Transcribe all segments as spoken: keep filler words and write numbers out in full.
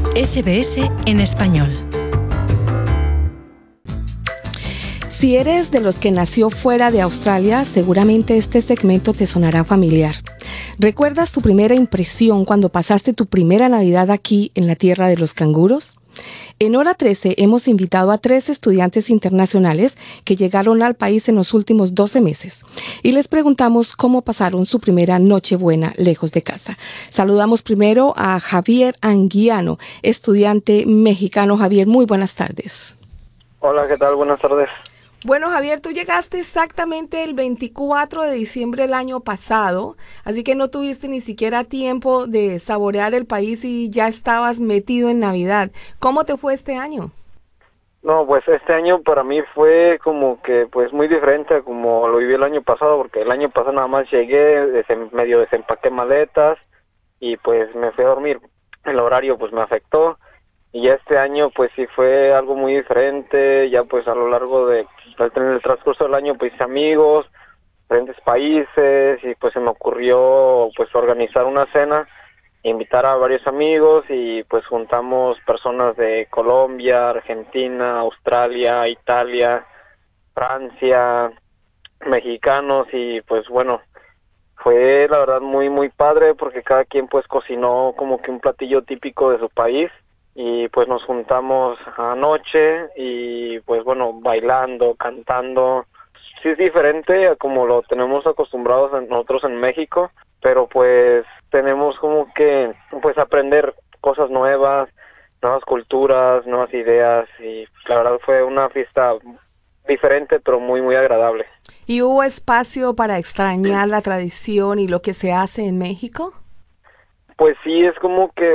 S B S en español. Si eres de los que nació fuera de Australia, seguramente este segmento te sonará familiar. ¿Recuerdas tu primera impresión cuando pasaste tu primera Navidad aquí en la tierra de los canguros? En Hora trece hemos invitado a tres estudiantes internacionales que llegaron al país en los últimos doce meses y les preguntamos cómo pasaron su primera Nochebuena lejos de casa. Saludamos primero a Javier Anguiano, estudiante mexicano. Javier, muy buenas tardes. Hola, ¿qué tal? Buenas tardes. Bueno, Javier, tú llegaste exactamente el veinticuatro de diciembre del año pasado, así que no tuviste ni siquiera tiempo de saborear el país y ya estabas metido en Navidad. ¿Cómo te fue este año? No, pues este año para mí fue como que pues muy diferente a como lo viví el año pasado, porque el año pasado nada más llegué, desem, medio desempaqué maletas y pues me fui a dormir. El horario pues me afectó y ya este año pues sí fue algo muy diferente. Ya pues a lo largo de en el transcurso del año pues amigos, diferentes países, y pues se me ocurrió pues organizar una cena, invitar a varios amigos y pues juntamos personas de Colombia, Argentina, Australia, Italia, Francia, mexicanos, y pues bueno, fue la verdad muy muy padre porque cada quien pues cocinó como que un platillo típico de su país. Y pues nos juntamos anoche y pues bueno, bailando, cantando. Sí es diferente a como lo tenemos acostumbrados en, nosotros en México, pero pues tenemos como que pues aprender cosas nuevas, nuevas culturas, nuevas ideas, y la verdad fue una fiesta diferente pero muy muy agradable. ¿Y hubo espacio para extrañar la tradición y lo que se hace en México? Pues sí, es como que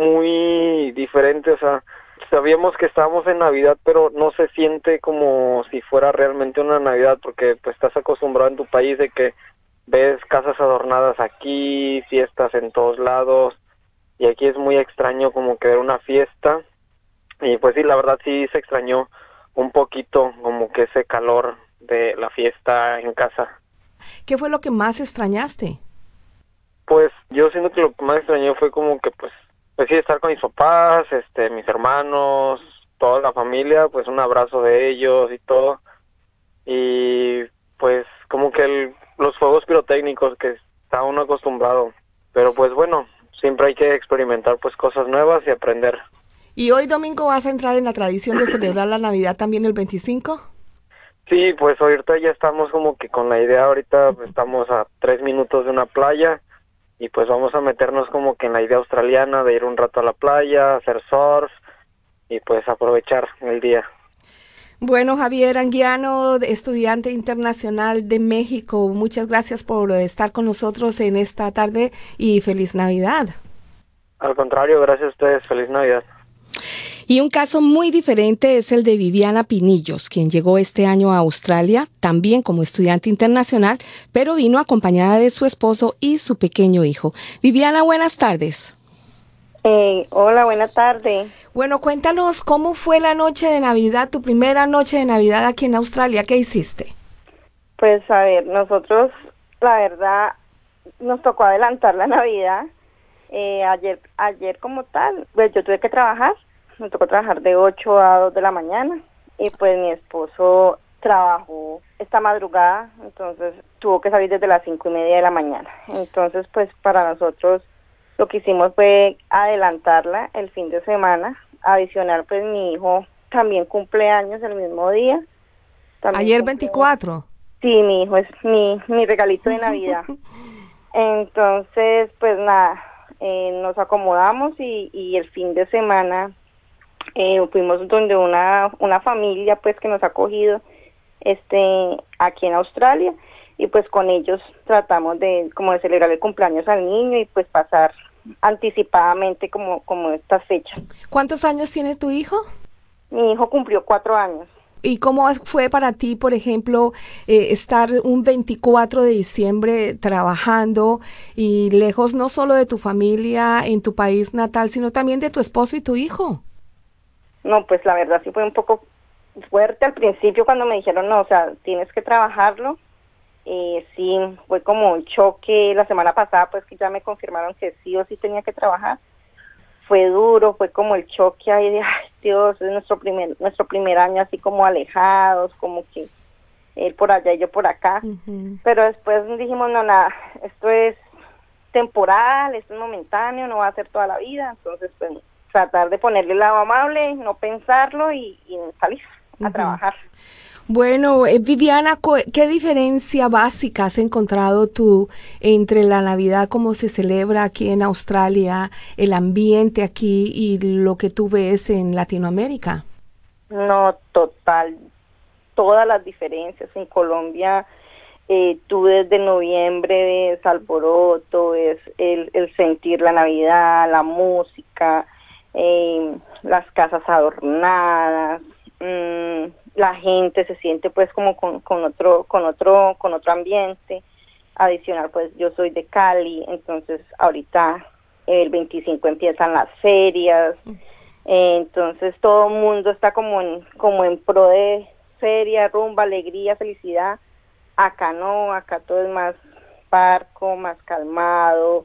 muy diferente, o sea, sabíamos que estábamos en Navidad, pero no se siente como si fuera realmente una Navidad, porque pues estás acostumbrado en tu país de que ves casas adornadas aquí, fiestas en todos lados, y aquí es muy extraño como que ver una fiesta, y pues sí, la verdad sí se extrañó un poquito como que ese calor de la fiesta en casa. ¿Qué fue lo que más extrañaste? Pues yo siento que lo que más extrañé fue como que pues, pues sí, estar con mis papás, este, mis hermanos, toda la familia, pues un abrazo de ellos y todo. Y pues como que el, los fuegos pirotécnicos que está uno acostumbrado. Pero pues bueno, siempre hay que experimentar pues cosas nuevas y aprender. ¿Y hoy domingo vas a entrar en la tradición de celebrar la Navidad también el veinticinco? Sí, pues ahorita ya estamos como que con la idea, ahorita pues, estamos a tres minutos de una playa. Y pues vamos a meternos como que en la idea australiana de ir un rato a la playa, hacer surf y pues aprovechar el día. Bueno, Javier Anguiano, estudiante internacional de México, muchas gracias por estar con nosotros en esta tarde y feliz Navidad. Al contrario, gracias a ustedes, feliz Navidad. Y un caso muy diferente es el de Viviana Pinillos, quien llegó este año a Australia, también como estudiante internacional, pero vino acompañada de su esposo y su pequeño hijo. Viviana, buenas tardes. Eh, hola, buenas tardes. Bueno, cuéntanos cómo fue la noche de Navidad, tu primera noche de Navidad aquí en Australia. ¿Qué hiciste? Pues a ver, nosotros, la verdad, nos tocó adelantar la Navidad. Eh, ayer, ayer como tal, pues yo tuve que trabajar. Me tocó trabajar de ocho a dos de la mañana y pues mi esposo trabajó esta madrugada, entonces tuvo que salir desde las cinco y media de la mañana. Entonces pues para nosotros lo que hicimos fue adelantarla el fin de semana. Adicional, pues mi hijo también cumple años el mismo día. También Ayer cumple... veinticuatro. Sí, mi hijo es mi, mi regalito de Navidad. Entonces pues nada, eh, nos acomodamos y, y el fin de semana Eh, fuimos donde una una familia pues que nos ha acogido este aquí en Australia, y pues con ellos tratamos de como de celebrar el cumpleaños al niño y pues pasar anticipadamente como como estas fechas. ¿Cuántos años tiene tu hijo? Mi hijo cumplió cuatro años. ¿Y cómo fue para ti, por ejemplo, eh, estar un veinticuatro de diciembre trabajando y lejos no solo de tu familia en tu país natal, sino también de tu esposo y tu hijo? No, pues la verdad sí fue un poco fuerte al principio cuando me dijeron, no, o sea, tienes que trabajarlo. Eh, sí, fue como un choque la semana pasada, pues que ya me confirmaron que sí o sí tenía que trabajar. fue duro, fue como el choque ahí de, ay Dios, es nuestro primer, nuestro primer año así como alejados, como que él por allá y yo por acá, uh-huh. Pero después dijimos, no, nada, esto es temporal, esto es momentáneo, no va a ser toda la vida, entonces pues tratar de ponerle el lado amable, no pensarlo y, y salir a uh-huh. trabajar. Bueno, eh, Viviana, ¿qué diferencia básica has encontrado tú entre la Navidad como se celebra aquí en Australia, el ambiente aquí y lo que tú ves en Latinoamérica? No, total, todas las diferencias. En Colombia, eh, tú desde noviembre ves alboroto, es el, el sentir la Navidad, la música, eh, las casas adornadas, mmm, la gente se siente pues como con, con otro con otro con otro ambiente. Adicional, pues yo soy de Cali, entonces ahorita el veinticinco empiezan las ferias, eh, entonces todo el mundo está como en como en pro de feria, rumba, alegría, felicidad. Acá no, acá todo es más parco, más calmado,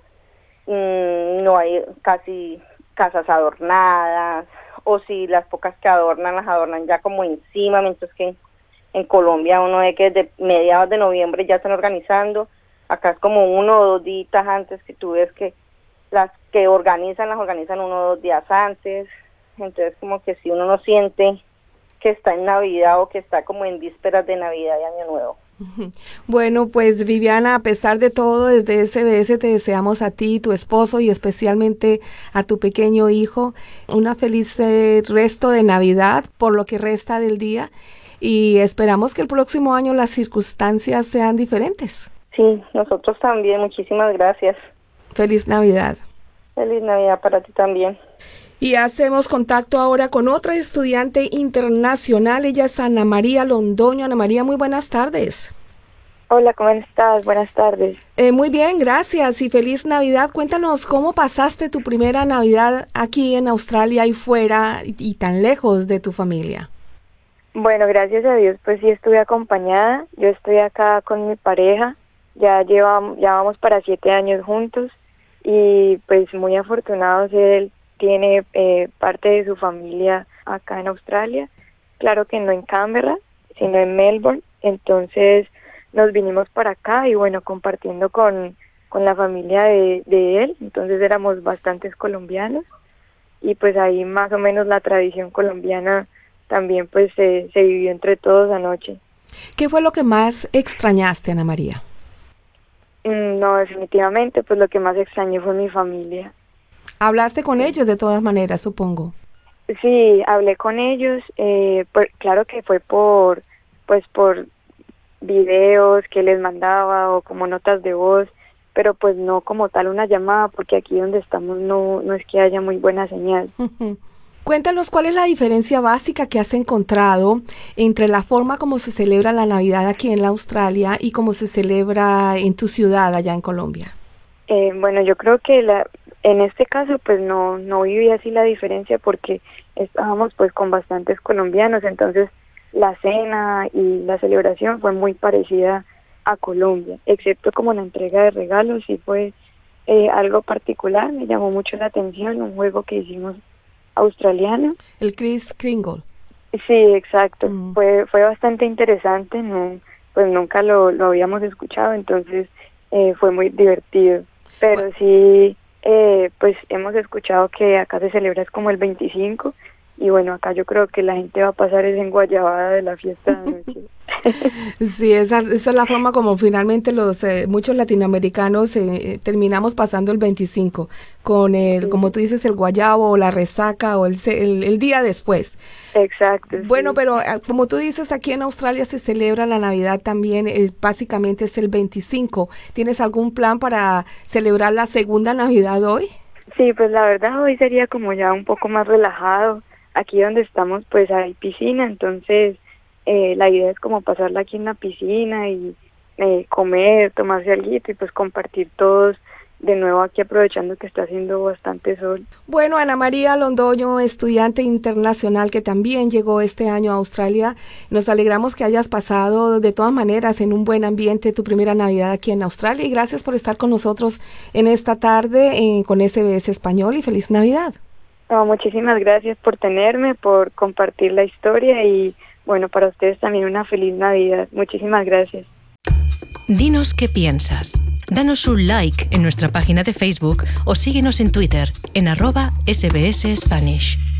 mmm, no hay casi casas adornadas, o si las pocas que adornan, las adornan ya como encima, mientras que en, en Colombia uno ve que desde mediados de noviembre ya están organizando. Acá es como uno o dos días antes, que tú ves que las que organizan, las organizan uno o dos días antes, entonces como que si uno no siente que está en Navidad o que está como en vísperas de Navidad y Año Nuevo. Bueno, pues Viviana, a pesar de todo, desde S B S te deseamos a ti, tu esposo y especialmente a tu pequeño hijo una feliz eh, resto de Navidad por lo que resta del día y esperamos que el próximo año las circunstancias sean diferentes. Sí, nosotros también, muchísimas gracias. Feliz Navidad. Feliz Navidad para ti también. Y hacemos contacto ahora con otra estudiante internacional, ella es Ana María Londoño. Ana María, muy buenas tardes. Hola, ¿cómo estás? Buenas tardes. Eh, muy bien, gracias y feliz Navidad. Cuéntanos cómo pasaste tu primera Navidad aquí en Australia y fuera y, y tan lejos de tu familia. Bueno, gracias a Dios, pues sí estuve acompañada. Yo estoy acá con mi pareja, ya llevamos, ya vamos para siete años juntos y pues muy afortunados. Él tiene eh, parte de su familia acá en Australia, claro que no en Canberra, sino en Melbourne, entonces nos vinimos para acá y bueno, compartiendo con, con la familia de, de él, entonces éramos bastantes colombianos y pues ahí más o menos la tradición colombiana también pues se, se vivió entre todos anoche. ¿Qué fue lo que más extrañaste, Ana María? Mm, no, definitivamente pues lo que más extrañé fue mi familia. ¿Hablaste con ellos de todas maneras, supongo? Sí, hablé con ellos, eh, pues, claro que fue por, pues por videos que les mandaba o como notas de voz, pero pues no como tal una llamada, porque aquí donde estamos no, no es que haya muy buena señal. Cuéntanos cuál es la diferencia básica que has encontrado entre la forma como se celebra la Navidad aquí en la Australia y cómo se celebra en tu ciudad allá en Colombia. Eh, bueno, yo creo que la En este caso, pues no no viví así la diferencia porque estábamos pues con bastantes colombianos, entonces la cena y la celebración fue muy parecida a Colombia, excepto como la entrega de regalos, sí fue eh, algo particular, me llamó mucho la atención, un juego que hicimos australiano. El Kris Kringle. Sí, exacto, mm. fue fue bastante interesante, no pues nunca lo, lo habíamos escuchado, entonces eh, fue muy divertido, pero bueno. sí... Eh, pues hemos escuchado que acá se celebra es como el veinticinco y bueno, acá yo creo que la gente va a pasar es en guayabada de la fiesta de noche. Sí, esa, esa es la forma como finalmente los eh, muchos latinoamericanos eh, terminamos pasando el veinticinco con el, sí. como tú dices, el guayabo o la resaca o el, el, el día después. Exacto. Bueno, sí. pero como tú dices, aquí en Australia se celebra la Navidad también, eh, básicamente es el veinticinco. ¿Tienes algún plan para celebrar la segunda Navidad hoy? Sí, pues la verdad hoy sería como ya un poco más relajado. Aquí donde estamos pues hay piscina, entonces eh, la idea es como pasarla aquí en la piscina y eh, comer, tomarse alguito y pues compartir todos de nuevo aquí aprovechando que está haciendo bastante sol. Bueno, Ana María Londoño, estudiante internacional que también llegó este año a Australia, nos alegramos que hayas pasado de todas maneras en un buen ambiente tu primera Navidad aquí en Australia y gracias por estar con nosotros en esta tarde eh, con S B S Español y feliz Navidad. No, muchísimas gracias por tenerme, por compartir la historia y bueno, para ustedes también una feliz Navidad. Muchísimas gracias. Dinos qué piensas. Danos un like en nuestra página de Facebook o síguenos en Twitter en arroba S B S Spanish.